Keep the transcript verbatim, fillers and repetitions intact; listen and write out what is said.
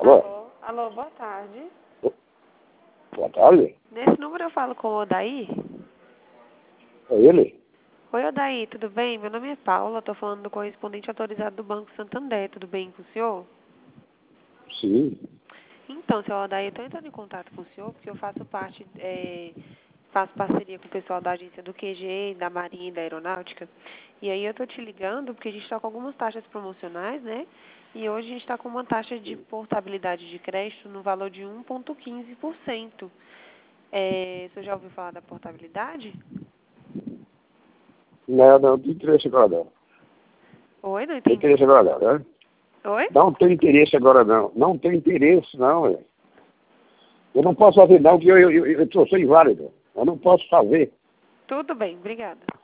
Alô? Alô, alô, boa tarde. Boa tarde. Nesse número eu falo com o Odaí? É ele? Oi, Odaí, tudo bem? Meu nome é Paula, estou falando do correspondente autorizado do Banco Santander, tudo bem com o senhor? Sim. Então, senhor Odaí, eu estou entrando em contato com o senhor porque eu faço parte, é, faço parceria com o pessoal da agência do Q G, da Marinha e da Aeronáutica. E aí eu estou te ligando porque a gente está com algumas taxas promocionais, né? E hoje a gente está com uma taxa de portabilidade de crédito no valor de um vírgula quinze por cento. É, você já ouviu falar da portabilidade? Não, não tem interesse agora não. Oi, não Tem entendi. interesse agora não, né? Oi? Não tem interesse agora não. Não tem interesse não, é. Eu não posso fazer não, porque eu, eu, eu, eu sou inválido. Eu não posso fazer. Tudo bem, obrigada.